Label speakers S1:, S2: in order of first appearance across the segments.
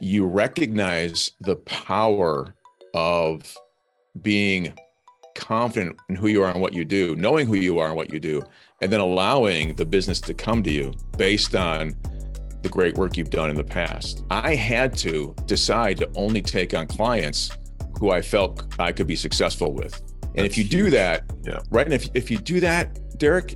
S1: you recognize the power of being confident in who you are and what you do, knowing who you are and what you do, and then allowing the business to come to you based on the great work you've done in the past. I had to decide to only take on clients who I felt I could be successful with. And if you do that, right, and if you do that, Derek,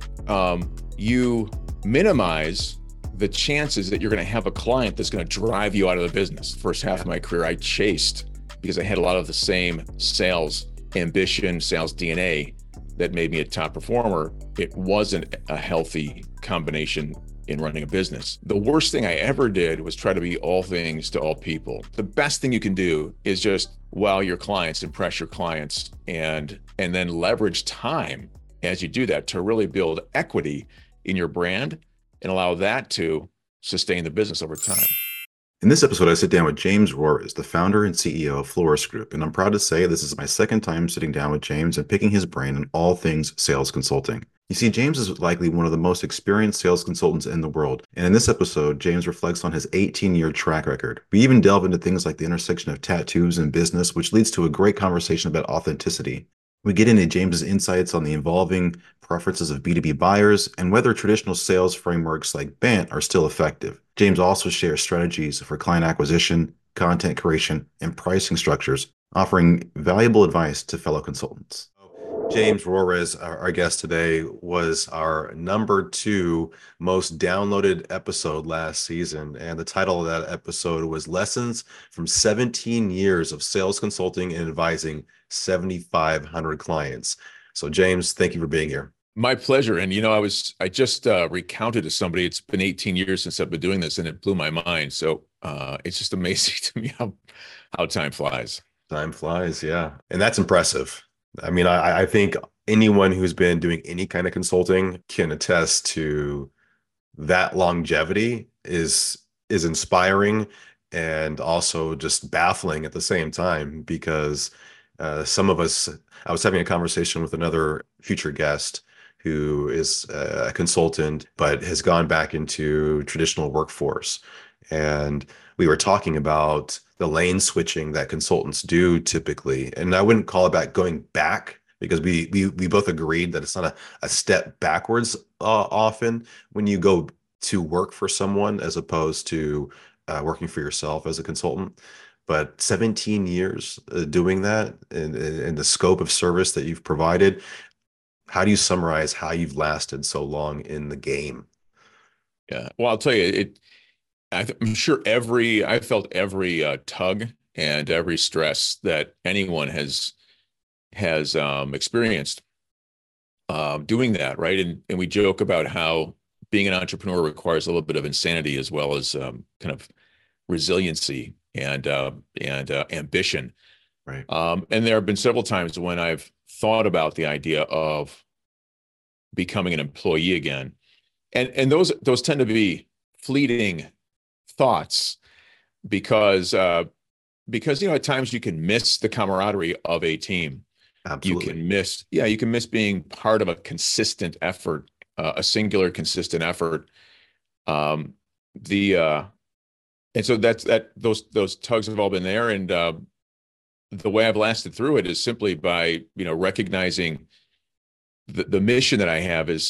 S1: you minimize the chances that you're going to have a client that's going to drive you out of the business. First half of my career, I chased because I had a lot of the same sales ambition, sales DNA that made me a top performer. It wasn't a healthy combination in running a business. The worst thing I ever did was try to be all things to all people. The best thing you can do is just wow your clients, impress your clients, and then leverage time as you do that to really build equity in your brand and allow that to sustain the business over time.
S2: In this episode, I sit down with James Rohress, the founder and CEO of Florist Group, and I'm proud to say this is my second time sitting down with James and picking his brain on all things sales consulting. You see, James is likely one of the most experienced sales consultants in the world, and in this episode, James reflects on his 18-year track record. We even delve into things like the intersection of tattoos and business, which leads to a great conversation about authenticity. We get into James's insights on the evolving preferences of B2B buyers and whether traditional sales frameworks like BANT are still effective. James also shares strategies for client acquisition, content creation, and pricing structures, offering valuable advice to fellow consultants. James Rohress, our guest today, was our #2 most downloaded episode last season. And the title of that episode was Lessons from 17 Years of Sales Consulting and Advising 7,500 Clients. So James, thank you for being here.
S1: My pleasure. And, I just recounted to somebody, it's been 18 years since I've been doing this, and it blew my mind. So it's just amazing to me how time flies.
S2: Time flies, yeah. And that's impressive. I mean, I think anyone who's been doing any kind of consulting can attest to that longevity is inspiring and also just baffling at the same time, because some of us, I was having a conversation with another future guest who is a consultant, but has gone back into traditional workforce. And we were talking about the lane switching that consultants do typically. And I wouldn't call it going back, because we both agreed that it's not a step backwards often when you go to work for someone as opposed to working for yourself as a consultant. But 17 years doing that and the scope of service that you've provided, how do you summarize how you've lasted so long in the game?
S1: Yeah, well, I'll tell you, I'm sure I felt every tug and every stress that anyone has experienced doing that, right? And we joke about how being an entrepreneur requires a little bit of insanity as well as kind of resiliency and ambition.
S2: Right.
S1: And there have been several times when I've thought about the idea of becoming an employee again, and those tend to be fleeting thoughts because at times you can miss the camaraderie of a team.
S2: Absolutely.
S1: You can miss being part of a consistent effort, a singular consistent effort. And so those tugs have all been there, and the way I've lasted through it is simply by recognizing the mission that I have is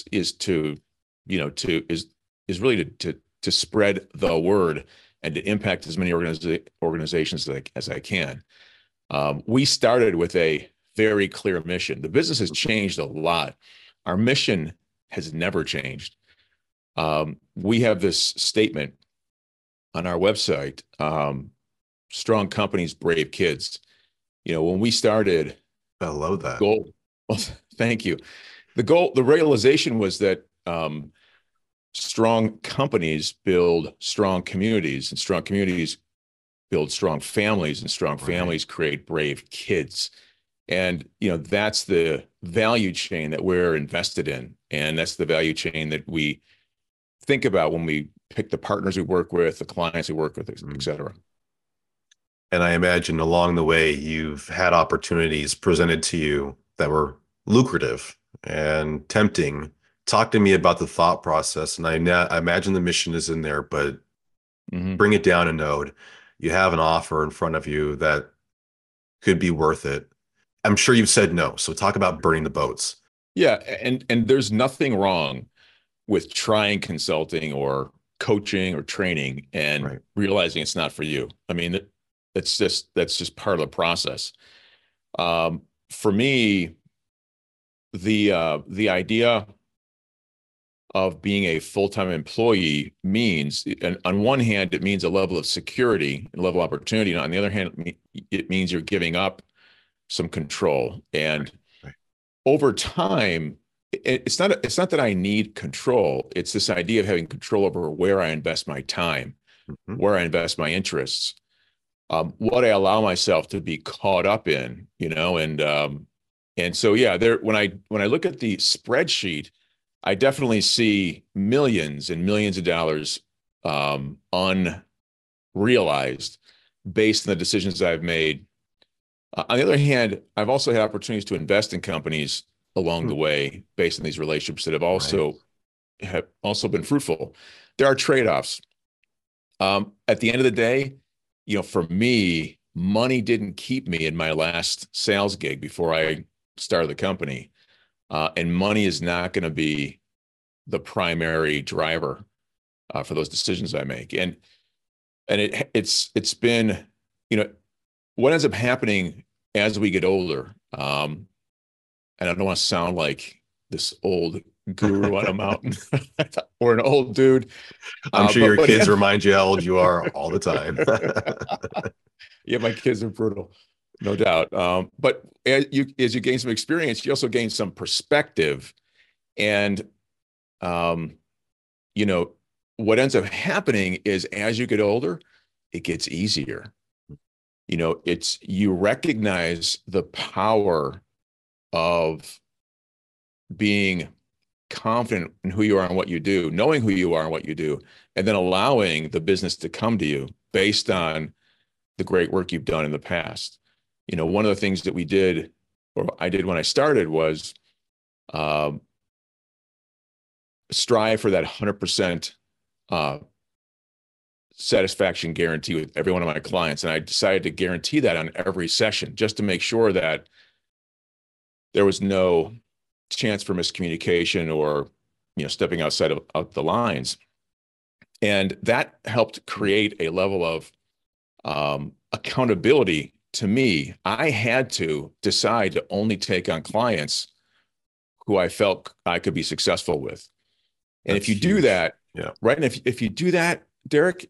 S1: really to spread the word and to impact as many organizations as I can. We started with a very clear mission. The business has changed a lot. Our mission has never changed. We have this statement on our website, strong companies, brave kids. When we started,
S2: I love that.
S1: Goal. Well, thank you. The realization was that strong companies build strong communities, and strong communities build strong families, and strong families create brave kids. And, that's the value chain that we're invested in. And that's the value chain that we think about when we pick the partners we work with, the clients we work with, et cetera.
S2: And I imagine along the way, you've had opportunities presented to you that were lucrative and tempting. Talk to me about the thought process. And I imagine the mission is in there, but bring it down a node. you have an offer in front of you that could be worth it. I'm sure you've said no. So talk about burning the boats.
S1: Yeah, and there's nothing wrong with trying consulting or coaching or training and
S2: Right.
S1: realizing it's not for you. I mean, that's just part of the process. For me, the idea of being a full-time employee means, and on one hand, it means a level of security and level of opportunity. And on the other hand, it means you're giving up some control.
S2: Right.
S1: And
S2: Right.
S1: over time, it's not that I need control. It's this idea of having control over where I invest my time,
S2: Mhm.
S1: where I invest my interests, what I allow myself to be caught up in, and so yeah, there when I look at the spreadsheet, I definitely see millions and millions of dollars unrealized based on the decisions I've made. On the other hand, I've also had opportunities to invest in companies along
S2: Hmm.
S1: the way based on these relationships that have
S2: Right.
S1: also been fruitful. There are trade-offs. At the end of the day, for me, money didn't keep me in my last sales gig before I started the company, and money is not going to be the primary driver for those decisions I make. And it's been, you know, what ends up happening as we get older. And I don't want to sound like this old guru on a mountain or an old dude,
S2: I'm sure
S1: but
S2: your
S1: what
S2: kids remind you how old you are all the time.
S1: yeah, my kids are brutal, no doubt. But as you gain some experience, you also gain some perspective, and um, you know what ends up happening is as you get older, it gets easier. It's you recognize the power of being confident in who you are and what you do, knowing who you are and what you do, and then allowing the business to come to you based on the great work you've done in the past. One of the things that we did, or I did when I started, was um, strive for that 100% uh, satisfaction guarantee with every one of my clients. And I decided to guarantee that on every session just to make sure that there was no chance for miscommunication or stepping outside of the lines. And that helped create a level of accountability to me. I had to decide to only take on clients who I felt I could be successful with. And
S2: That's
S1: if you do
S2: huge.
S1: that,
S2: Yeah.
S1: right, and if you do that, Derek,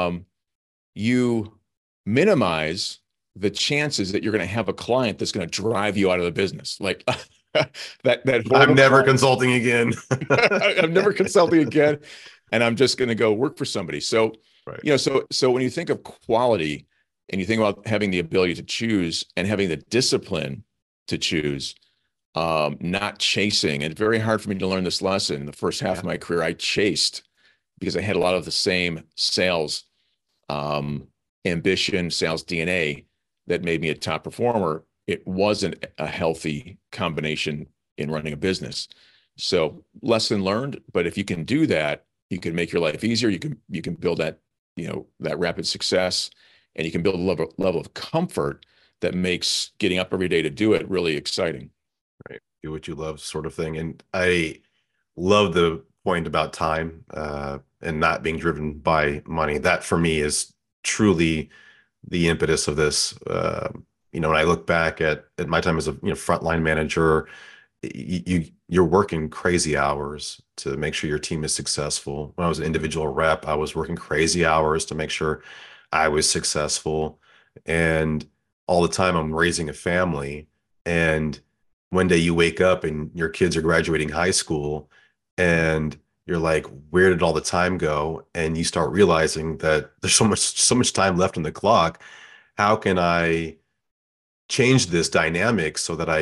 S1: you minimize the chances that you're going to have a client that's going to drive you out of the business. Like that
S2: I'm
S1: horrible
S2: never
S1: client.
S2: consulting again.
S1: I'm never consulting again, and I'm just going to go work for somebody. So,
S2: Right.
S1: so when you think of quality and you think about having the ability to choose and having the discipline to choose, not chasing. And very hard for me to learn this lesson. In the first half
S2: Yeah.
S1: of my career, I chased because I had a lot of the same sales um, ambition, sales DNA that made me a top performer. It wasn't a healthy combination in running a business. So lesson learned, but if you can do that, you can make your life easier. You can build that rapid success, and you can build a level of comfort that makes getting up every day to do it really exciting.
S2: Right. Do what you love, sort of thing. And I love the point about time and not being driven by money. That for me is truly the impetus of this. When I look back at my time as a frontline manager, you're working crazy hours to make sure your team is successful. When I was an individual rep, I was working crazy hours to make sure I was successful. And all the time I'm raising a family. And one day you wake up and your kids are graduating high school and you're like, where did all the time go? And you start realizing that there's so much time left on the clock. How can I change this dynamic so that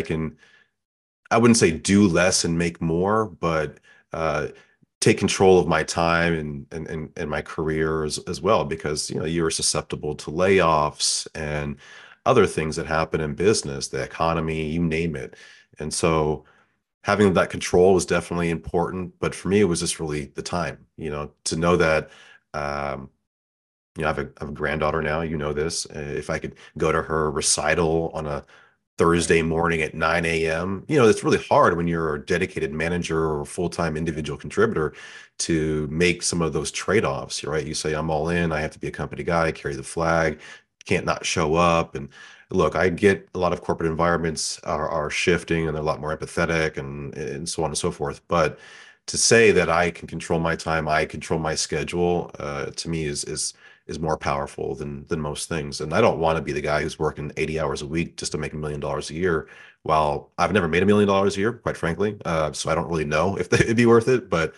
S2: I wouldn't say do less and make more, but uh, take control of my time and my career as well, because you're susceptible to layoffs and other things that happen in business, the economy, you name it. And so having that control was definitely important, but for me, it was just really the time, to know that um, I have a granddaughter now, you know this. If I could go to her recital on a Thursday morning at 9 a.m., it's really hard when you're a dedicated manager or full-time individual contributor to make some of those trade-offs, right? You say, I'm all in, I have to be a company guy, carry the flag, can't not show up. And look, I get a lot of corporate environments are shifting and they're a lot more empathetic and so on and so forth. But to say that I can control my time, I control my schedule, to me is more powerful than most things. And I don't want to be the guy who's working 80 hours a week just to make $1 million a year. While I've never made $1 million a year, quite frankly, so I don't really know if it'd be worth it. But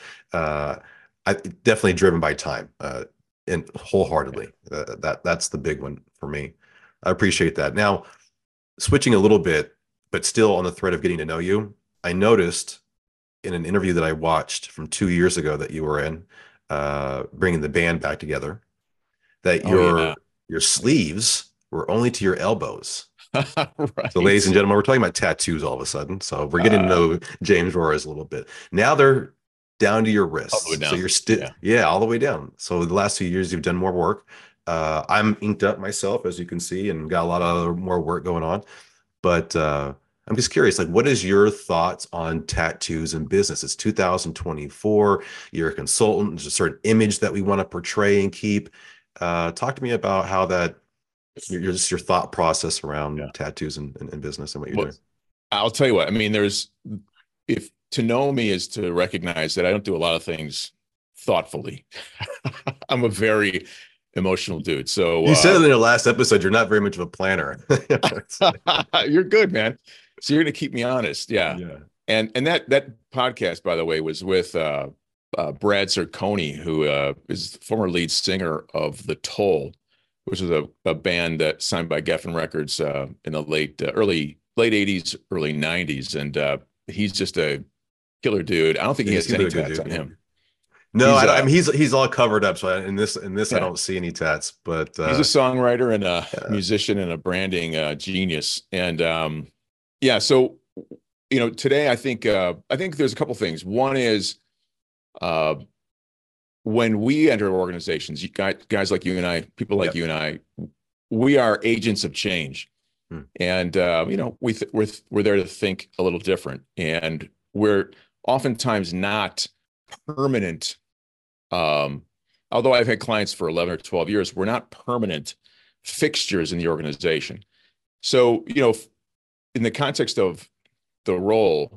S2: I definitely driven by time, and wholeheartedly. That's the big one for me. I appreciate that. Now, switching a little bit, but still on the thread of getting to know you, I noticed in an interview that I watched from 2 years ago that you were in, bringing the band back together, that
S1: Oh yeah.
S2: your sleeves were only to your elbows. So, ladies and
S1: Right.
S2: gentlemen, we're talking about tattoos all of a sudden. So we're getting to
S1: Uh,
S2: know James Roars a little bit. Now they're down to your
S1: all the way
S2: wrists. So
S1: down.
S2: you're still,
S1: Yeah.
S2: yeah, all the way down. So the last 2 years, you've done more work. I'm inked up myself, as you can see, and got a lot of more work going on. But I'm just curious, like, what is your thoughts on tattoos and business? It's 2024. You're a consultant. There's a certain image that we want to portray and keep. Talk to me about how that just your thought process
S1: Yeah.
S2: around tattoos and business and what you're
S1: Well,
S2: doing.
S1: I'll tell you what. I mean, if to know me is to recognize that I don't do a lot of things thoughtfully. I'm a very emotional dude. So
S2: You said in your last episode you're not very much of a planner.
S1: you're good, man. So you're gonna keep me honest. Yeah.
S2: Yeah.
S1: And that podcast, by the way, was with Brad Zirconi, who is the former lead singer of The Toll, which was a band that signed by Geffen Records in the late 80s, early 90s. And he's just a killer dude. I don't think
S2: Yeah,
S1: he
S2: he
S1: has
S2: seems
S1: any
S2: like a good
S1: tats
S2: dude.
S1: on
S2: Yeah.
S1: him.
S2: No,
S1: He's
S2: I mean he's all covered up. So in this I
S1: yeah,
S2: don't see any tats. But
S1: he's a songwriter and a
S2: yeah.
S1: musician and a branding genius. And yeah, so today I think there's a couple things. One is uh, when we enter organizations, guys like you and I, people like
S2: Yep.
S1: you and I, we are agents of change,
S2: Hmm.
S1: and we're there to think a little different, and we're oftentimes not permanent. Um, Although I've had clients for 11 or 12 years, we're not permanent fixtures in the organization. So in the context of the role,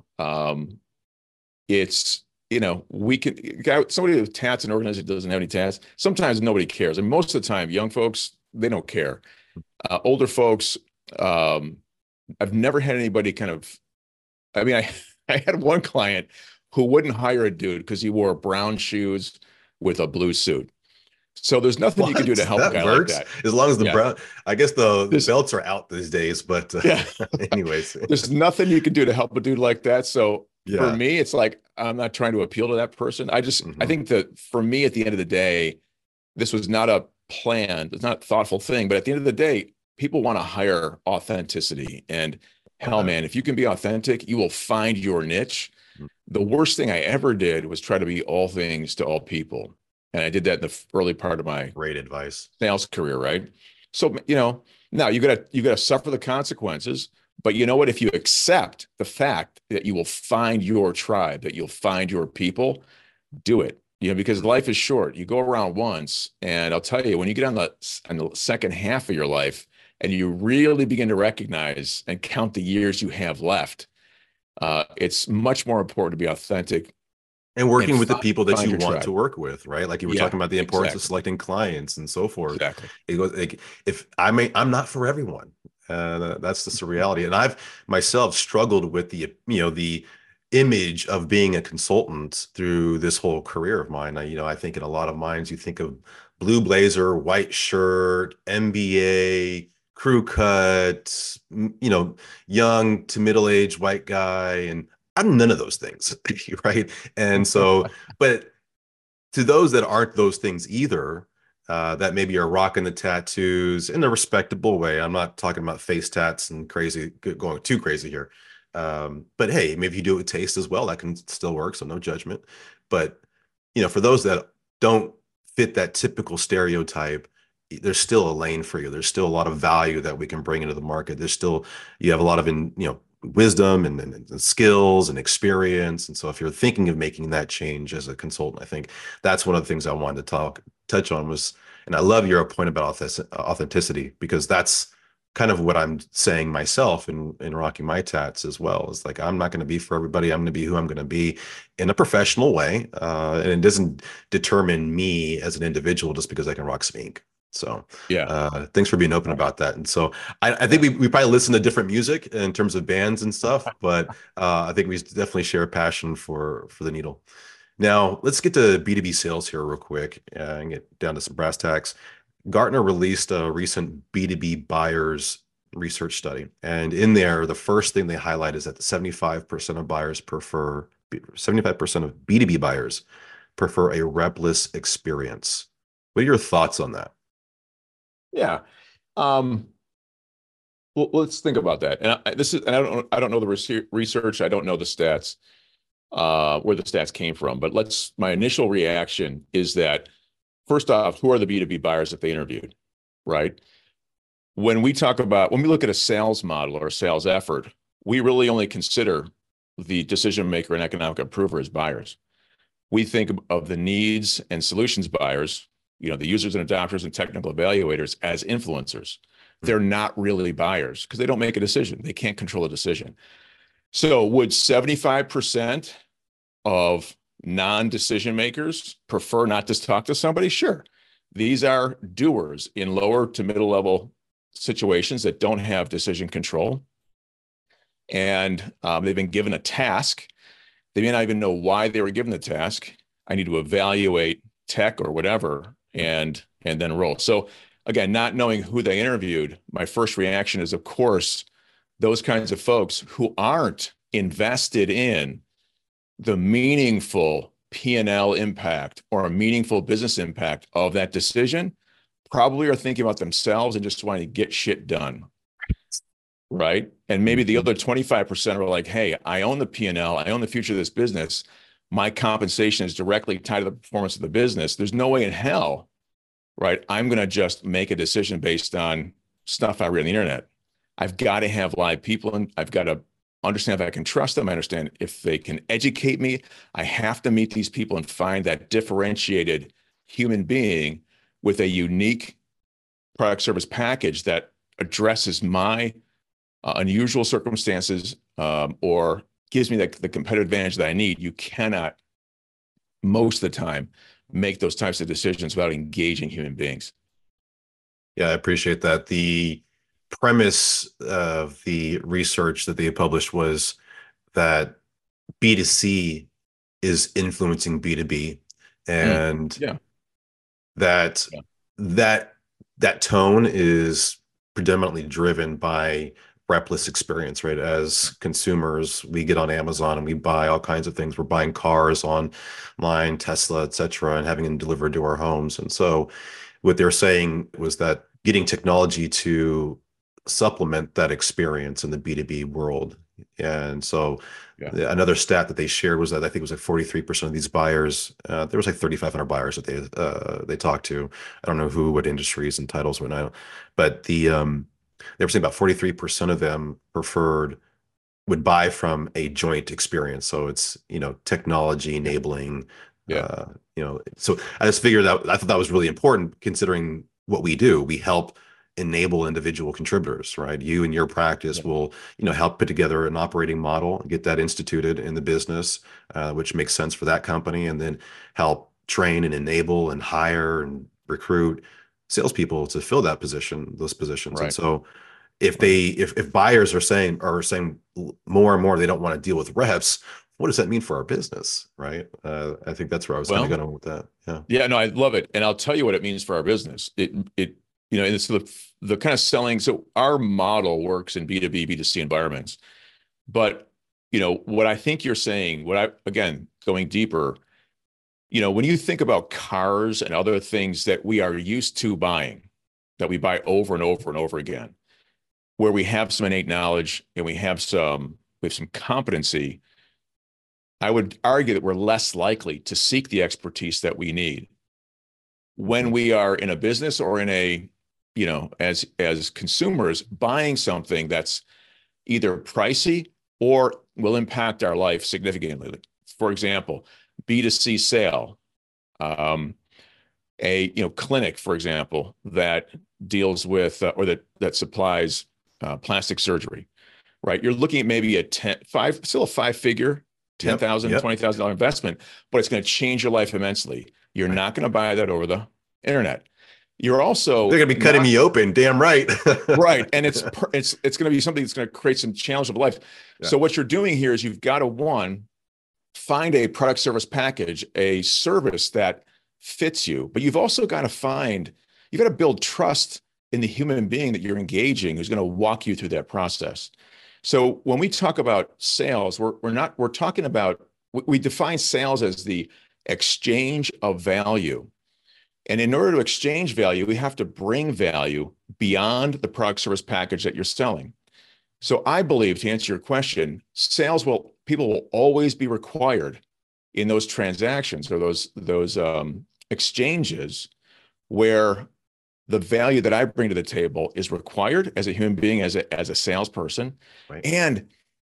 S1: it's we can somebody with tats and organization doesn't have any tats. Sometimes nobody cares, and most of the time, young folks they don't care. Older folks, um, I've never had anybody kind of. I mean, I had one client who wouldn't hire a dude because he wore brown shoes with a blue suit. So there's nothing you can do to
S2: What?
S1: help a
S2: That
S1: guy like
S2: works
S1: that.
S2: as long as the
S1: Yeah,
S2: brown. I guess the
S1: there's
S2: belts are out these days, but
S1: yeah,
S2: anyways,
S1: there's nothing you can do to help a dude like that. So for
S2: yeah.
S1: me, it's like I'm not trying to appeal to that person. I
S2: Hmm.
S1: think that for me, at the end of the day, this was not a planned, it's not a thoughtful thing. But at the end of the day, people want to hire authenticity. And
S2: Love
S1: hell,
S2: that.
S1: man, if you can be authentic, you will find your niche. The worst thing I ever did was try to be all things to all people. And I did that in the early part of my
S2: Great advice.
S1: sales career, right? So, now you gotta suffer the consequences. But you know what? If you accept the fact that you will find your tribe, that you'll find your people, do it. Because life is short. You go around once, and I'll tell you, when you get on the second half of your life, and you really begin to recognize and count the years you have left, it's much more important to be authentic
S2: And
S1: and
S2: working with the
S1: find,
S2: people that
S1: find
S2: you
S1: your
S2: want to
S1: tribe.
S2: work with, right? Like you were
S1: Yeah,
S2: talking about the importance of
S1: exactly,
S2: selecting clients and so forth.
S1: exactly.
S2: It goes like if I'm not for everyone. That's just the reality. And I've myself struggled with the image of being a consultant through this whole career of mine. I think in a lot of minds you think of blue blazer, white shirt, MBA, crew cut, young to middle-aged white guy, and I'm none of those things, right? And so, but to those that aren't those things either, that maybe are rocking the tattoos in a respectable way. I'm not talking about face tats and crazy, going too crazy here. But hey, maybe you do it with taste as well. That can still work, so no judgment. But for those that don't fit that typical stereotype, there's still a lane for you. There's still a lot of value that we can bring into the market. There's still, you have a lot of, wisdom and skills and experience. And so if you're thinking of making that change as a consultant, I think that's one of the things I wanted to touch on was, and I love your point about authenticity, because that's kind of what I'm saying myself in rocking my tats as well. Is like, I'm not going to be for everybody. I'm going to be who I'm going to be in a professional way. And it doesn't determine me as an individual just because I can rock smink. So
S1: Yeah.
S2: thanks for being open about that. And so I think
S1: Yeah.
S2: we probably listen to different music in terms of bands and stuff, but I think we definitely share a passion for the needle. Now, let's get to B2B sales here real quick and get down to some brass tacks. Gartner released a recent B2B buyers research study. And in there, the first thing they highlight is that 75% of buyers prefer, 75% of B2B buyers prefer a repless experience. What are your thoughts on that?
S1: Yeah. Um, well, let's think about that. And I don't know the research. I don't know the stats, where the stats came from, but my initial reaction is that first off, who are the B2B buyers that they interviewed, right? When we look at a sales model or a sales effort, we really only consider the decision maker and economic improver as buyers. We think of the needs and solutions buyers, the users and adopters and technical evaluators as influencers. They're not really buyers because they don't make a decision. They can't control a decision. So would 75% of non-decision makers prefer not to talk to somebody? Sure. These are doers in lower to middle level situations that don't have decision control. And they've been given a task. They may not even know why they were given the task. I need to evaluate tech or whatever and then roll. So again, not knowing who they interviewed, my first reaction is, of course, those kinds of folks who aren't invested in the meaningful P&L impact or a meaningful business impact of that decision probably are thinking about themselves and just wanting to get shit done. Right. And maybe the other 25% are like, hey, I own the P&L. I own the future of this business. My compensation is directly tied to the performance of the business. There's no way in hell, right? I'm going to just make a decision based on stuff I read on the internet. I've got to have live people, and I've got to understand if I can trust them. I understand if they can educate me. I have to meet these people and find that differentiated human being with a unique product service package that addresses my unusual circumstances, or gives me the competitive advantage that I need. You cannot, most of the time, make those types of decisions without engaging human beings.
S2: Yeah, I appreciate that. The premise of the research that they published was that B2C is influencing B2B, and
S1: Yeah.
S2: that
S1: Yeah.
S2: that that tone is predominantly driven by repless experience, right? As consumers, we get on Amazon and we buy all kinds of things. We're buying cars online, Tesla, et cetera, and having them delivered to our homes. And so what they're saying was that getting technology to supplement that experience in the B2B world. And so
S1: Yeah.
S2: another stat that they shared was that I think it was like 43% of these buyers, there was like 3,500 buyers that they talked to. I don't know who, what industries and titles, whatnot, but they were saying about 43% of them would buy from a joint experience. So it's, technology enabling,
S1: Yeah.
S2: so I just figured out, I thought that was really important considering what we do. We help enable individual contributors, right? You and your practice
S1: Yeah.
S2: will, help put together an operating model, get that instituted in the business, which makes sense for that company, and then help train and enable and hire and recruit salespeople to fill those positions. And
S1: Right.
S2: so if
S1: Right.
S2: if buyers are saying more and more they don't want to deal with reps, what does that mean for our business, right? I think that's where I was kind of
S1: Well,
S2: going with that. Yeah.
S1: yeah, no, I love it. And I'll tell you what it means for our business. And it's the kind of selling. So our model works in B2B, B2C environments. But, what I think you're saying, again, going deeper, when you think about cars and other things that we are used to buying, that we buy over and over and over again, where we have some innate knowledge and we have some competency, I would argue that we're less likely to seek the expertise that we need when we are in a business or in a, as consumers buying something that's either pricey or will impact our life significantly. For example, B2C sale, a clinic, for example, that deals with or that supplies plastic surgery, right? You're looking at maybe still a five-figure, $10,000, $20,000 investment, but it's going to change your life immensely. You're not going to buy that over the internet. You're also
S2: they're going to be cutting me open. Damn right.
S1: Right. And it's going to be something that's going to create some challenge of life. Yeah. So what you're doing here is you've got to find a product service package, a service that fits you, but you've also got to build trust in the human being that you're engaging, who's going to walk you through that process. So when we talk about sales, we're talking about, we define sales as the exchange of value. And in order to exchange value, we have to bring value beyond the product service package that you're selling. So I believe, to answer your question, people will always be required in those transactions or those exchanges where the value that I bring to the table is required as a human being, as a salesperson, right. And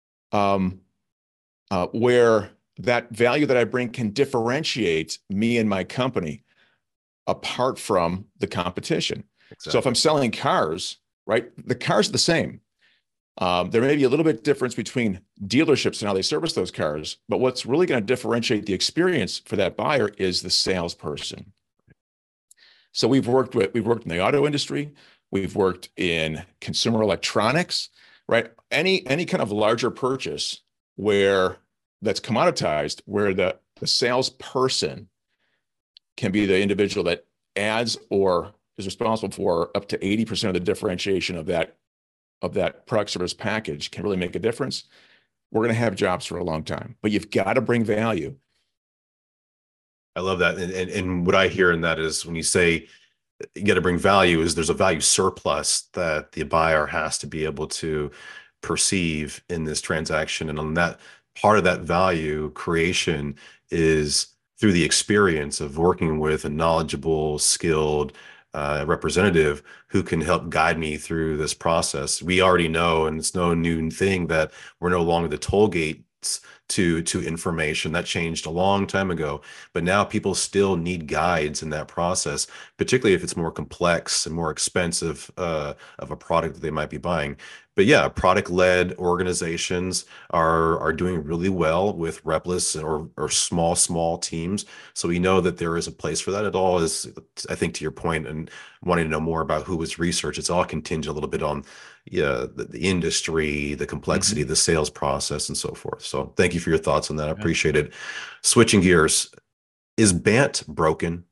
S1: where that value that I bring can differentiate me and my company apart from the competition. Exactly. So if I'm selling cars, right, the cars are the same. There may be a little bit difference between dealerships and how they service those cars, but what's really going to differentiate the experience for that buyer is the salesperson. So we've worked in the auto industry, we've worked in consumer electronics, right? Any kind of larger purchase that's commoditized, where the salesperson can be the individual that adds or is responsible for up to 80% of the differentiation of that product service package, can really make a difference. We're going to have jobs for a long time, but you've got to bring value.
S2: I love that. And what I hear in that is when you say you got to bring value, is there's a value surplus that the buyer has to be able to perceive in this transaction. And on that part of that value creation is through the experience of working with a knowledgeable, skilled representative who can help guide me through this process. We already know, and it's no new thing, that we're no longer the toll gates to information. That changed a long time ago, but now people still need guides in that process, particularly if it's more complex and more expensive of a product that they might be buying. But yeah, product-led organizations are doing really well with repless or small teams. So we know that there is a place for that. It all is, I think, to your point, and wanting to know more about who was researched, it's all contingent a little bit on the industry, the complexity, the sales process, and so forth. So thank you for your thoughts on that. I appreciate it. Switching gears, is BANT broken?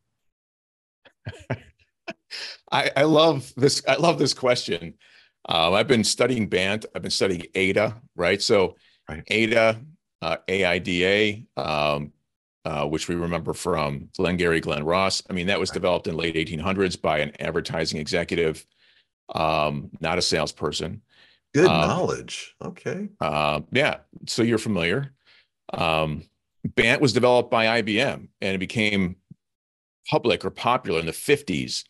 S1: I love this. I love this question. I've been studying BANT. I've been studying AIDA, right? So AIDA, AIDA, which we remember from Glengarry Glen Ross. I mean, that was developed in late 1800s by an advertising executive, not a salesperson.
S2: Good knowledge. Okay.
S1: Yeah. So you're familiar. BANT was developed by IBM, and it became public or popular in the 50s.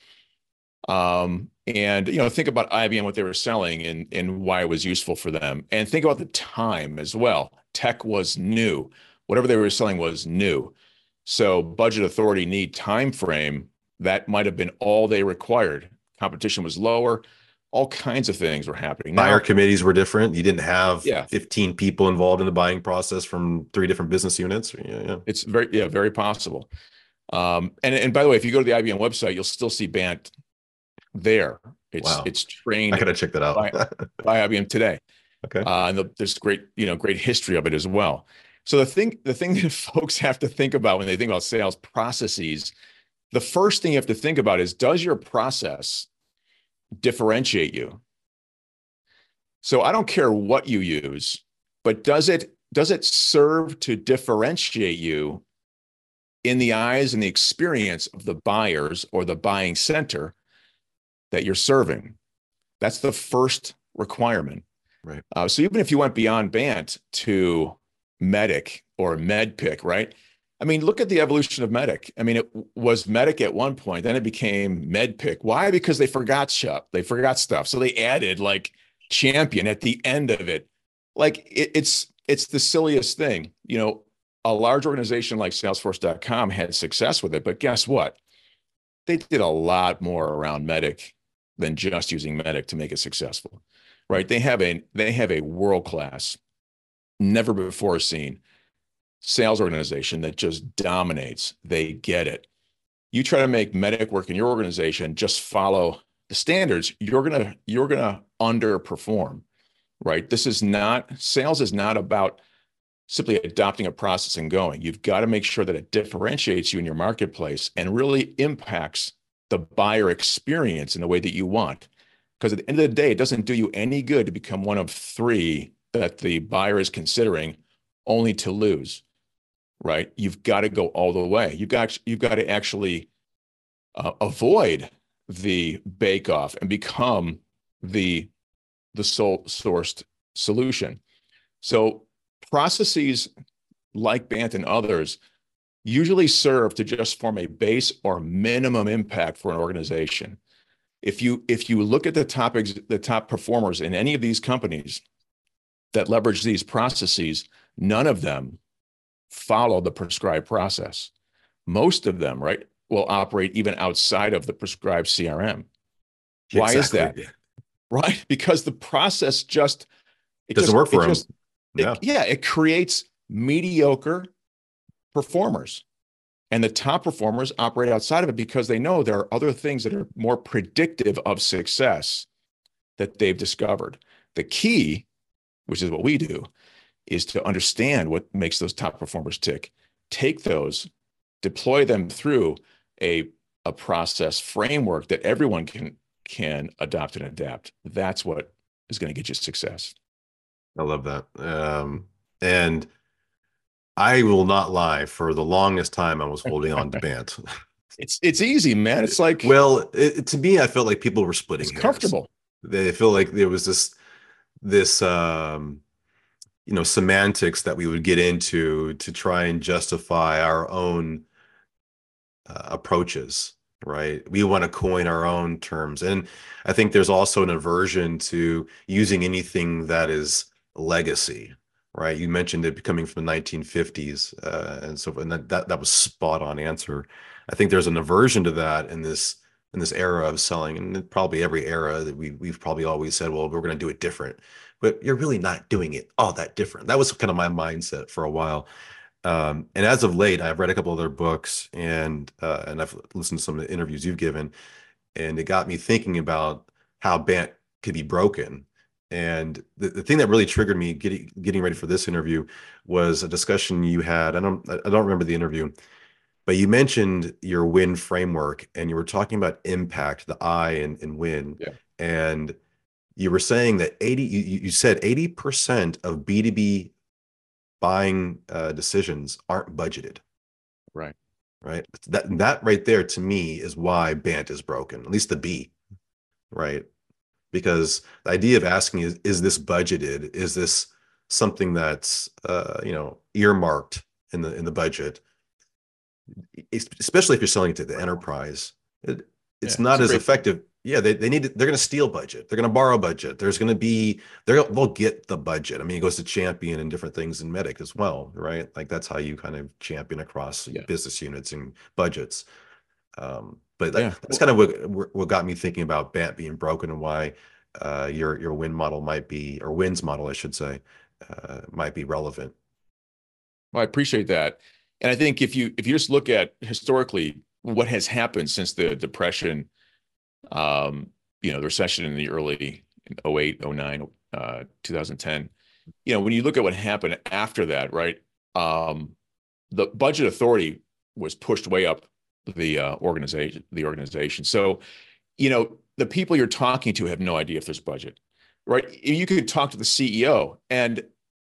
S1: And, think about IBM, what they were selling and why it was useful for them. And think about the time as well. Tech was new. Whatever they were selling was new. So budget authority, need, time frame, that might have been all they required. Competition was lower. All kinds of things were happening.
S2: Buyer committees were different. You didn't have 15 people involved in the buying process from 3 different business units. Yeah.
S1: It's very possible. And by the way, if you go to the IBM website, you'll still see BANT there. It's trained.
S2: I gotta check that out
S1: by IBM today.
S2: Okay.
S1: And there's great history of it as well. So the thing that folks have to think about when they think about sales processes, the first thing you have to think about is, does your process differentiate you? So I don't care what you use, but does it serve to differentiate you in the eyes and the experience of the buyers or the buying center that you're serving? That's the first requirement.
S2: Right.
S1: So even if you went beyond BANT to MEDDIC or MEDDPICC, right? I mean, look at the evolution of Medic. I mean, it was Medic at one point, then it became MedPick. Why? Because they forgot stuff. So they added like Champion at the end of it. Like it's the silliest thing. You know, a large organization like Salesforce.com had success with it, but guess what? They did a lot more around Medic than just using Medic to make it successful, right? They have a world-class, never before seen sales organization that just dominates. They get it. You try to make Medic work in your organization, just follow the standards, you're gonna underperform, right? Sales is not about simply adopting a process and going. You've got to make sure that it differentiates you in your marketplace and really impacts the buyer experience in the way that you want. Because at the end of the day, it doesn't do you any good to become one of three that the buyer is considering only to lose, right? You've got to go all the way. You've got to actually avoid the bake-off and become the sole sourced solution. So processes like BANT and others usually serve to just form a base or minimum impact for an organization. If you look at the top performers in any of these companies that leverage these processes, none of them follow the prescribed process. Most of them, right, will operate even outside of the prescribed CRM. Why is that? Right? Because the process
S2: doesn't work for them.
S1: It creates mediocre performers. And the top performers operate outside of it because they know there are other things that are more predictive of success that they've discovered. The key, which is what we do, is to understand what makes those top performers tick, take those, deploy them through a process framework that everyone can adopt and adapt. That's what is going to get you success.
S2: I love that. And I will not lie, for the longest time, I was holding on to BANT.
S1: It's easy, man. It's like,
S2: well, to me, I felt like people were splitting hairs.
S1: Comfortable.
S2: They feel like there was this semantics that we would get into to try and justify our own approaches, right? We want to coin our own terms. And I think there's also an aversion to using anything that is legacy, right? You mentioned it coming from the 1950s, and that was spot on answer. I think there's an aversion to that in this era of selling, and probably every era that we've probably always said, well, we're going to do it different, but you're really not doing it all that different. That was kind of my mindset for a while. And as of late, I've read a couple other books and I've listened to some of the interviews you've given, and it got me thinking about how BANT could be broken. And the thing that really triggered me getting ready for this interview was a discussion you had. I don't remember the interview, but you mentioned your WIN framework, and you were talking about impact, the I in WIN.
S1: Yeah.
S2: And you were saying that you said 80% of B2B buying decisions aren't budgeted.
S1: Right.
S2: Right. That right there, to me, is why BANT is broken, at least the B, right? Because the idea of asking is this budgeted? Is this something that's earmarked in the budget? Especially if you're selling it to the enterprise, it's not as effective. Yeah, they're going to steal budget. They're going to borrow budget. They'll get the budget. I mean, it goes to champion and different things in Medic as well, right? Like that's how you kind of champion across business units and budgets. But that's kind of what got me thinking about BANT being broken, and why your WIN model might be, or WIN's model, I should say, might be relevant.
S1: Well, I appreciate that. And I think if you just look at historically what has happened since the Depression, the recession in the early 08, 09, 2010, when you look at what happened after that, right? The budget authority was pushed way up the organization. So, the people you're talking to have no idea if there's budget, right? You could talk to the CEO, and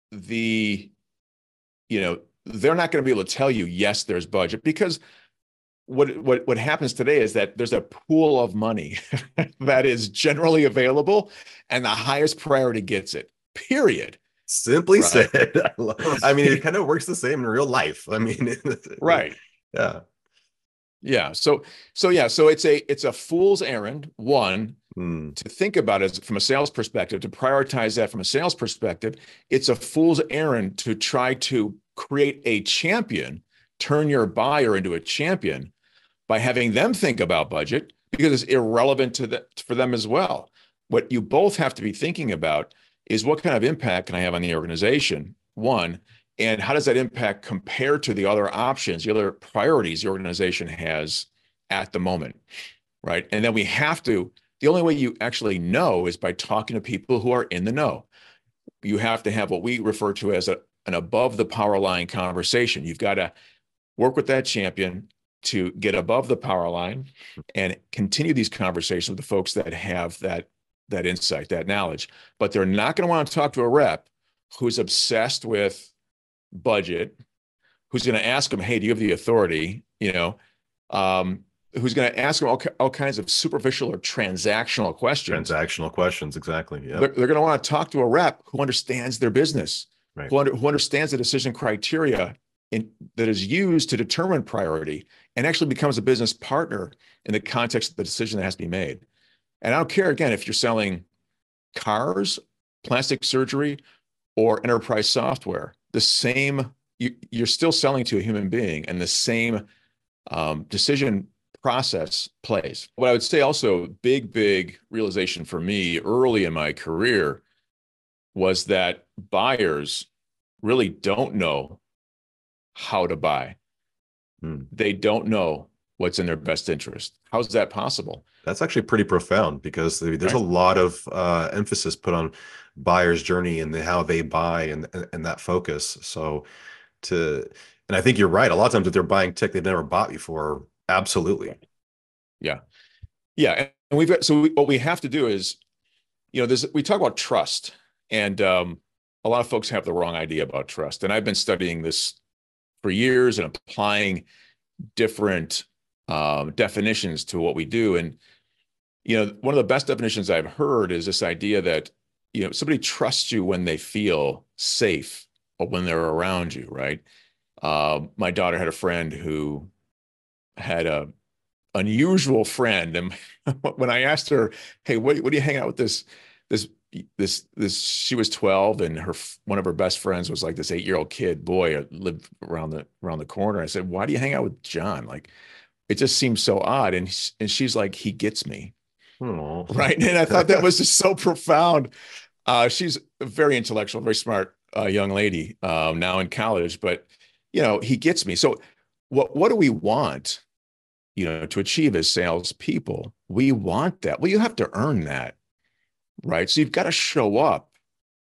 S1: they're not going to be able to tell you, yes, there's budget, because what happens today is that there's a pool of money that is generally available, and the highest priority gets it, period.
S2: Simply
S1: right?
S2: said. I mean, it kind of works the same in real life. I mean,
S1: Right.
S2: yeah.
S1: Yeah. So it's a fool's errand, one,
S2: Hmm.
S1: to think about it from a sales perspective, to prioritize that from a sales perspective. It's a fool's errand to try to create a champion, turn your buyer into a champion by having them think about budget, because it's irrelevant for them as well. What you both have to be thinking about is, what kind of impact can I have on the organization? One, and how does that impact compare to the other options, the other priorities the organization has at the moment, right? And then the only way you actually know is by talking to people who are in the know. You have to have what we refer to as an above the power line conversation. You've got to work with that champion to get above the power line and continue these conversations with the folks that have that insight, that knowledge. But they're not going to want to talk to a rep who's obsessed with budget, who's going to ask them, "Hey, do you have the authority?" Who's going to ask them all kinds of superficial or transactional questions.
S2: Transactional questions. Exactly.
S1: They're
S2: Yep.
S1: going to want to talk to a rep who understands their business,
S2: Right.
S1: who understands the decision criteria that is used to determine priority, and actually becomes a business partner in the context of the decision that has to be made. And I don't care, again, if you're selling cars, plastic surgery, or enterprise software, you're still selling to a human being, and the same decision process plays. What I would say also, big realization for me early in my career was that buyers really don't know how to buy.
S2: Hmm.
S1: They don't know what's in their best interest. How's that possible?
S2: That's actually pretty profound because there's a
S1: Right.
S2: lot of emphasis put on buyer's journey and how they buy and that focus. So to, and I think you're right. A lot of times if they're buying tech they've never bought before, absolutely.
S1: Yeah. Yeah. And what we have to do is, we talk about trust, and a lot of folks have the wrong idea about trust. And I've been studying this for years and applying different definitions to what we do. And, one of the best definitions I've heard is this idea that, somebody trusts you when they feel safe or when they're around you, right? My daughter had a friend who had a unusual friend, and when I asked her, "Hey, what do you hang out with this?" She was 12, and one of her best friends was like this 8-year-old kid boy, lived around the corner. I said, "Why do you hang out with John? Like, it just seems so odd." And she's like, "He gets me."
S2: Oh.
S1: Right. And I thought that was just so profound. She's a very intellectual, very smart young lady, now in college, but he gets me. So what do we want, to achieve as salespeople? We want that. Well, you have to earn that, right? So you've got to show up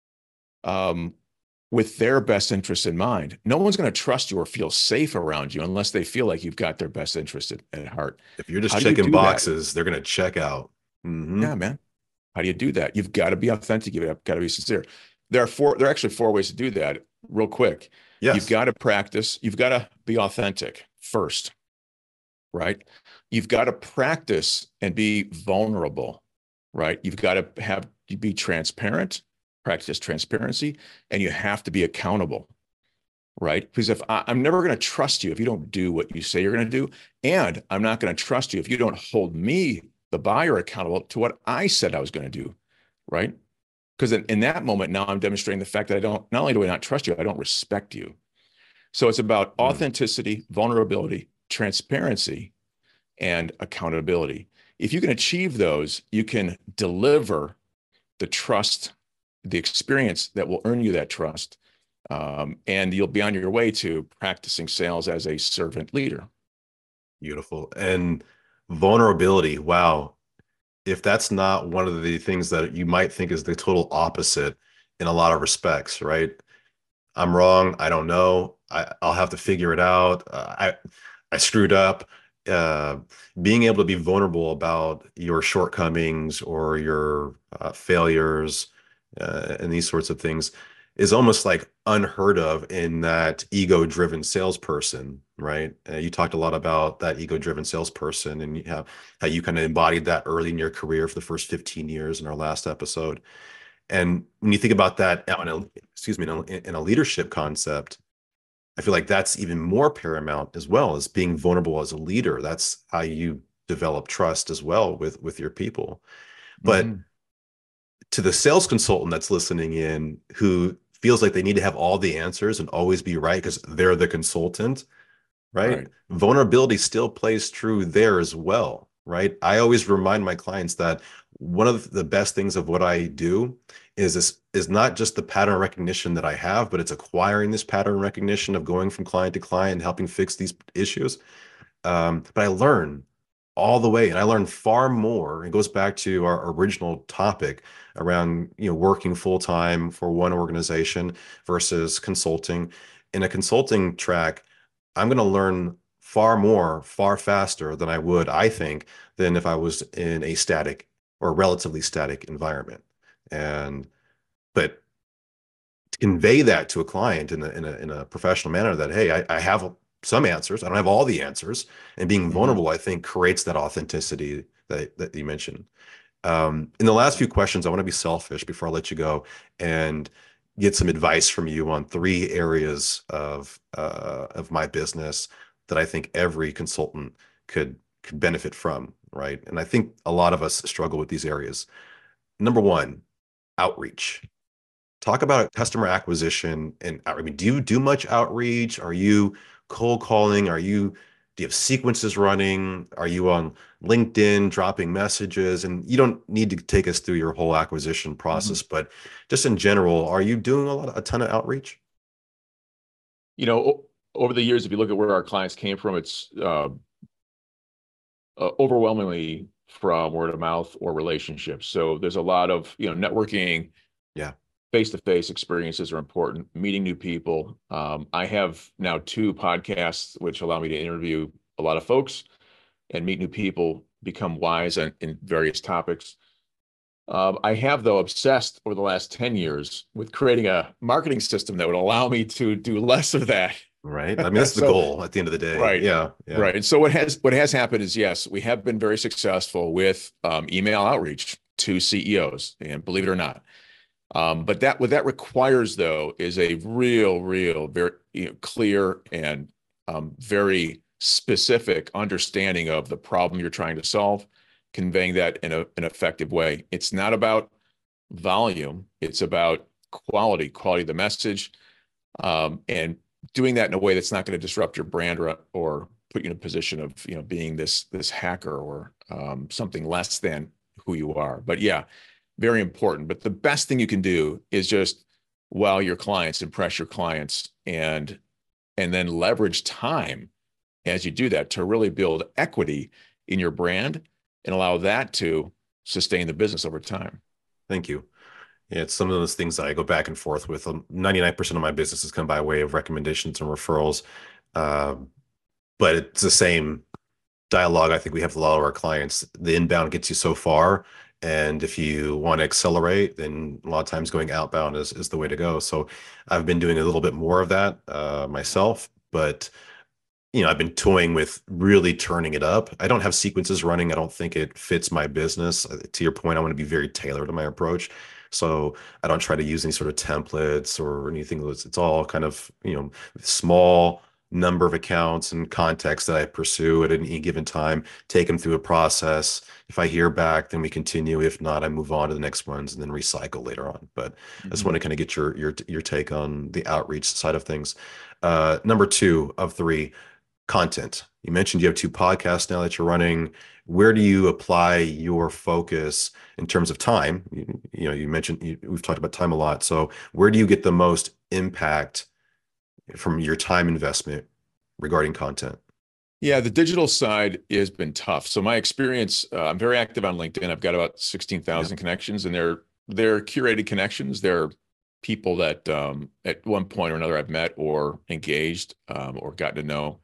S1: with their best interests in mind. No one's going to trust you or feel safe around you unless they feel like you've got their best interest at heart.
S2: If you're just
S1: How do you
S2: checking
S1: do that?
S2: boxes, they're going to check out.
S1: Yeah, man. How do you do that? You've got to be authentic. You've got to be sincere. There are actually 4 ways to do that real quick. You've
S2: Yes.
S1: got to practice. You've got to be authentic first, right? You've got to practice and be vulnerable, right? You've got to be transparent, practice transparency, and you have to be accountable, right? Because if I'm never going to trust you if you don't do what you say you're going to do, and I'm not going to trust you if you don't hold me, the buyer, accountable to what I said I was going to do, right? Because in that moment, now I'm demonstrating the fact that not only do I not trust you, I don't respect you. So it's about authenticity, vulnerability, transparency, and accountability. If you can achieve those, you can deliver the trust, the experience that will earn you that trust, and you'll be on your way to practicing sales as a servant leader.
S2: Beautiful. And vulnerability. Wow. If that's not one of the things that you might think is the total opposite in a lot of respects, right? I'm wrong. I don't know. I'll have to figure it out. I screwed up. Uh, Being able to be vulnerable about your shortcomings or your failures and these sorts of things is almost like unheard of in that ego-driven salesperson, right? You talked a lot about that ego-driven salesperson and how you kind of embodied that early in your career for the first 15 years in our last episode. And when you think about that out in a, excuse me, in a leadership concept, I feel like that's even more paramount as well as being vulnerable as a leader. That's how you develop trust as well with your people. But
S1: Hmm.
S2: to the sales consultant that's listening in who feels like they need to have all the answers and always be right because they're the consultant, right?
S1: Right.
S2: Vulnerability still plays true there as well, right? I always remind my clients that one of the best things of what I do is not just the pattern recognition that I have, but it's acquiring this pattern recognition of going from client to client and helping fix these issues. But I learn all the way, and I learn far more. It goes back to our original topic around, working full time for one organization versus consulting. In a consulting track, I'm going to learn far more, far faster than I would, I think, than if I was in a static or relatively static environment. And but to convey that to a client in a professional manner that, hey, I have some answers. I don't have all the answers. And being
S1: Hmm.
S2: vulnerable, I think, creates that authenticity that you mentioned. In the last few questions, I want to be selfish before I let you go and get some advice from you on three areas of my business that I think every consultant could benefit from, right? And I think a lot of us struggle with these areas. Number one, outreach. Talk about customer acquisition and I mean, do you do much outreach? Are you cold calling? Do you have sequences running? Are you on LinkedIn dropping messages? And you don't need to take us through your whole acquisition
S1: Hmm.
S2: process, but just in general, are you doing a ton of outreach?
S1: You know, over the years, if you look at where our clients came from, it's overwhelmingly from word of mouth or relationships. So there's a lot of, networking,
S2: Yeah.
S1: face-to-face experiences are important, meeting new people. I have now two podcasts which allow me to interview a lot of folks and meet new people, become wise in various topics. I have, though, obsessed over the last 10 years with creating a marketing system that would allow me to do less of that.
S2: Right. I mean, that's the
S1: So,
S2: goal at the end of the day.
S1: right,
S2: Yeah. Yeah.
S1: right. And so what has happened is, yes, we have been very successful with email outreach to CEOs, and believe it or not. But what that requires, though, is a real, very, clear and very specific understanding of the problem you're trying to solve, conveying that in an effective way. It's not about volume; it's about quality of the message, and doing that in a way that's not going to disrupt your brand or put you in a position of being this hacker or something less than who you are. But yeah, very important. But the best thing you can do is just wow your clients, impress your clients, and then leverage time as you do that to really build equity in your brand and allow that to sustain the business over time.
S2: Thank you. Yeah, it's some of those things that I go back and forth with. 99% of my businesses come by way of recommendations and referrals. Um, but it's the same dialogue I think we have with a lot of our clients. The inbound gets you so far. And if you want to accelerate, then a lot of times going outbound is the way to go. So I've been doing a little bit more of that myself, but I've been toying with really turning it up. I don't have sequences running. I don't think it fits my business. To your point, I want to be very tailored to my approach. So I don't try to use any sort of templates or anything. It's all kind of, small number of accounts and contexts that I pursue at any given time, take them through a process. If I hear back, then we continue. If not, I move on to the next ones and then recycle later on. But I just want
S1: Mhm.
S2: to kind of get your take on the outreach side of things. Number two of three, content. You mentioned you have two podcasts now that you're running. Where do you apply your focus in terms of time? You mentioned we've talked about time a lot. So where do you get the most impact from your time investment regarding content?
S1: Yeah, the digital side has been tough. So my experience, I'm very active on LinkedIn. I've got about
S2: Yeah.
S1: 16,000 connections, and they're curated connections. They're people that at one point or another I've met or engaged or gotten to know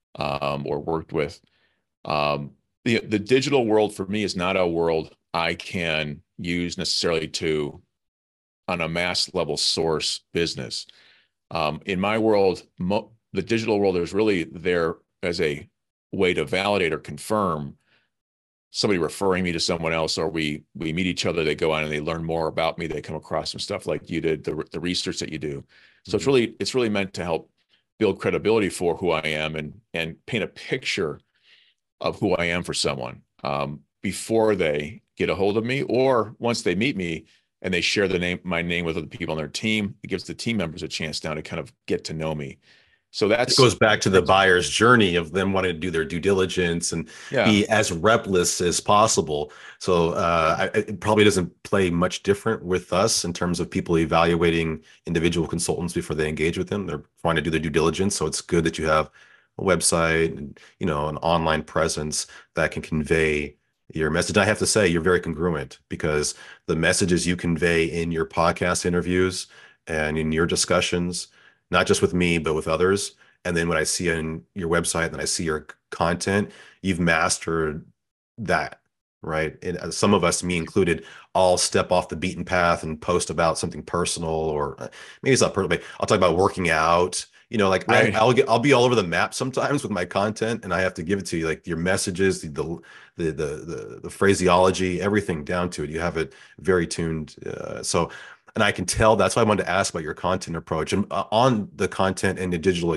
S1: or worked with. Um, the digital world for me is not a world I can use necessarily to on a mass level source business. In my world, the digital world is really there as a way to validate or confirm somebody referring me to someone else, or we meet each other, they go on and they learn more about me, they come across some stuff like you did, the research that you do. So it's really meant to help build credibility for who I am, and paint a picture of who I am for someone, before they get a hold of me, or once they meet me and they share my name with other people on their team. It gives the team members a chance now to kind of get to know me. So
S3: It goes back to the buyer's journey of them wanting to do their due diligence and be as repless as possible. So it probably doesn't play much different with us in terms of people evaluating individual consultants before they engage with them. They're trying to do their due diligence. So it's good that you have a website and, an online presence that can convey your message. I have to say, you're very congruent, because the messages you convey in your podcast interviews and in your discussions, not just with me, but with others. And then when I see on your website and I see your content, you've mastered that, right? And some of us, me included, all step off the beaten path and post about something personal, or maybe it's not personal, but I'll talk about working out. Right. I'll be all over the map sometimes with my content, and I have to give it to you, like your messages, the phraseology, everything down to it. You have it very tuned. And I can tell. That's why I wanted to ask about your content approach, and on the content and the digital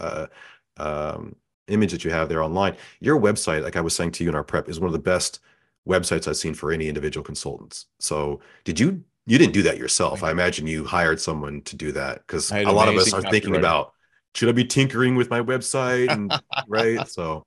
S3: image that you have there online. Your website, like I was saying to you in our prep, is one of the best websites I've seen for any individual consultants. So you didn't do that yourself? I imagine you hired someone to do that, because a lot of us are thinking about, should I be tinkering with my website? And right. So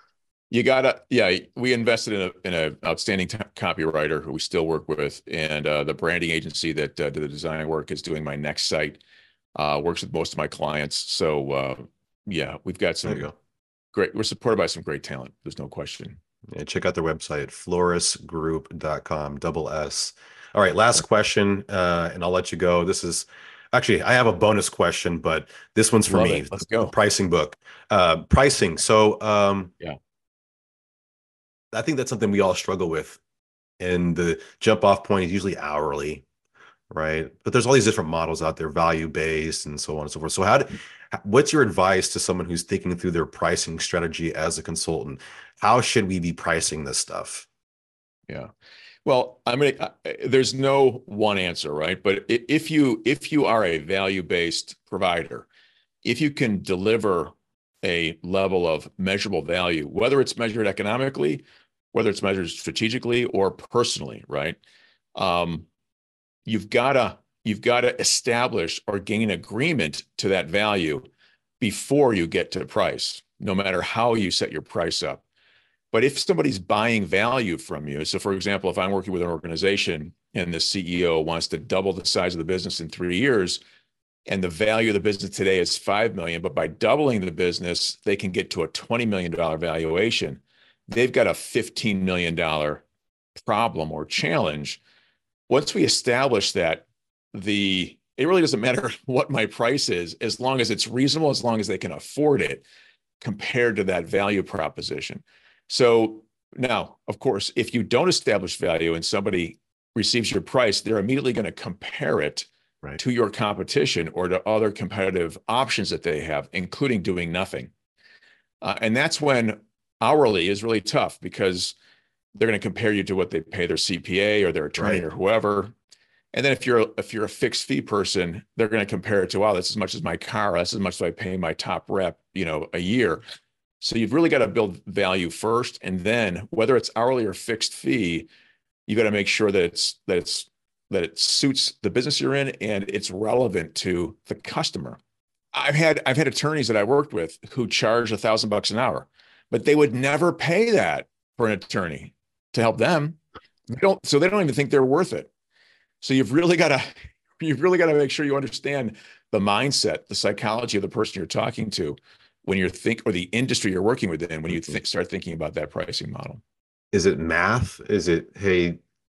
S1: we invested in an outstanding copywriter who we still work with, and the branding agency that did the design work is doing my next site, works with most of my clients. So we've got some we're supported by some great talent. There's no question.
S3: Yeah, check out their website, florisgroup.com, S. All right, last question, and I'll let you go. This is actually, I have a bonus question, but this one's for me.
S1: Let's go.
S3: Pricing book. Pricing. So I think that's something we all struggle with. And the jump off point is usually hourly, right? But there's all these different models out there, value-based and so on and so forth. So what's your advice to someone who's thinking through their pricing strategy as a consultant? How should we be pricing this stuff?
S1: Yeah. Well, there's no one answer, right? But if you are a value-based provider, if you can deliver a level of measurable value, whether it's measured economically, whether it's measured strategically or personally, right? You've got to establish or gain agreement to that value before you get to price, no matter how you set your price up. But if somebody's buying value from you, so for example, if I'm working with an organization and the CEO wants to double the size of the business in 3 years, and the value of the business today is $5 million, but by doubling the business, they can get to a $20 million valuation. They've got a $15 million problem or challenge. Once we establish that, it really doesn't matter what my price is, as long as it's reasonable, as long as they can afford it compared to that value proposition. So now, of course, if you don't establish value and somebody receives your price, they're immediately going to compare it to your competition or to other competitive options that they have, including doing nothing. And that's when hourly is really tough, because they're going to compare you to what they pay their CPA or their attorney or whoever. And then if you're a fixed fee person, they're going to compare it to, wow, that's as much as my car, that's as much as I pay my top rep, a year. So you've really got to build value first, and then whether it's hourly or fixed fee, you got to make sure that it suits the business you're in and it's relevant to the customer. I've had attorneys that I worked with who charge $1,000 an hour, but they would never pay that for an attorney to help them. They don't even think they're worth it. So you've really got to make sure you understand the mindset, the psychology of the person you're talking to when or the industry you're working within, when you start thinking about that pricing model.
S3: Is it math? Is it, hey,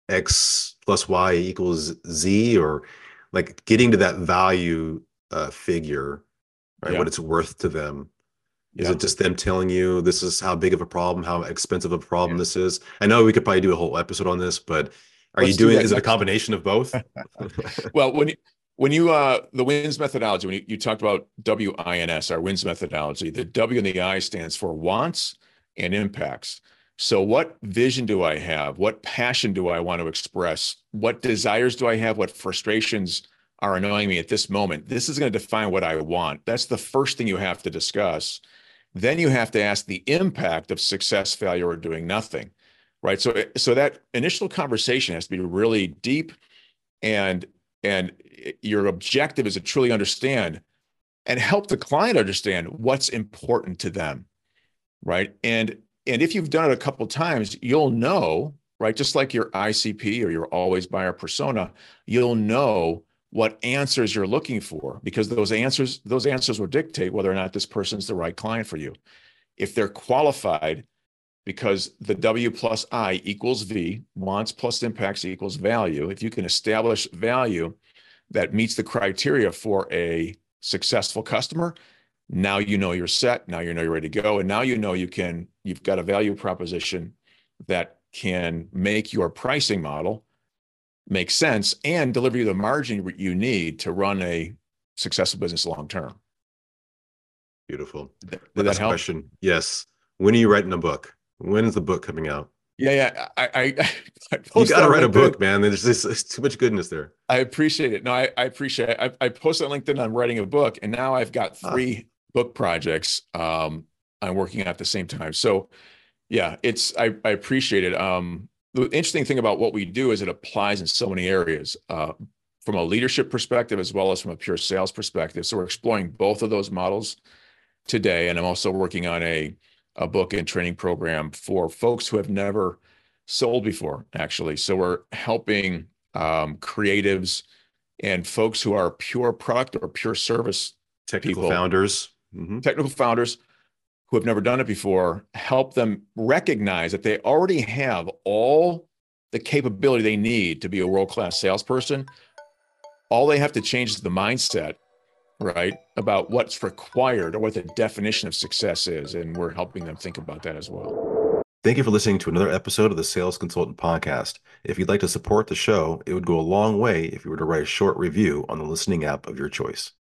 S3: X plus Y equals Z, or like getting to that value figure, right? What it's worth to them. Is it just them telling you this is how big of a problem, how expensive a problem this is? I know we could probably do a whole episode on this, but is it a combination of both?
S1: Well, when you the WINS methodology, when you talked about WINS, our WINS methodology, the W and the I stands for wants and impacts. So what vision do I have? What passion do I want to express? What desires do I have? What frustrations are annoying me at this moment? This is going to define what I want. That's the first thing you have to discuss. Then you have to ask the impact of success, failure, or doing nothing, right? So that initial conversation has to be really deep, and your objective is to truly understand and help the client understand what's important to them, right? And if you've done it a couple of times, you'll know, right? Just like your ICP or your always buyer persona, you'll know what answers you're looking for, because those answers will dictate whether or not this person's the right client for you. If they're qualified, because the W plus I equals V, wants plus impacts equals value. If you can establish value that meets the criteria for a successful customer, now you know you're set. Now you know you're ready to go. And now you know you've got a value proposition that can make your pricing model make sense and deliver you the margin you need to run a successful business long term.
S3: Beautiful.
S1: Did that help?
S3: Question. Yes. When are you writing a book? When is the book coming out?
S1: Yeah. I
S3: you got to write a book, man. There's too much goodness there.
S1: I appreciate it. No, I appreciate it. I posted on LinkedIn, I'm writing a book, and now I've got 3 book projects I'm working on at the same time. So yeah, I appreciate it. The interesting thing about what we do is it applies in so many areas, from a leadership perspective as well as from a pure sales perspective. So we're exploring both of those models today. And I'm also working on a book and training program for folks who have never sold before, actually. So we're helping creatives and folks who are pure product or pure service
S3: technical founders
S1: who have never done it before, help them recognize that they already have all the capability they need to be a world-class salesperson. All they have to change is the mindset, right, about what's required or what the definition of success is. And we're helping them think about that as well.
S2: Thank you for listening to another episode of the Sales Consultant Podcast. If you'd like to support the show, it would go a long way if you were to write a short review on the listening app of your choice.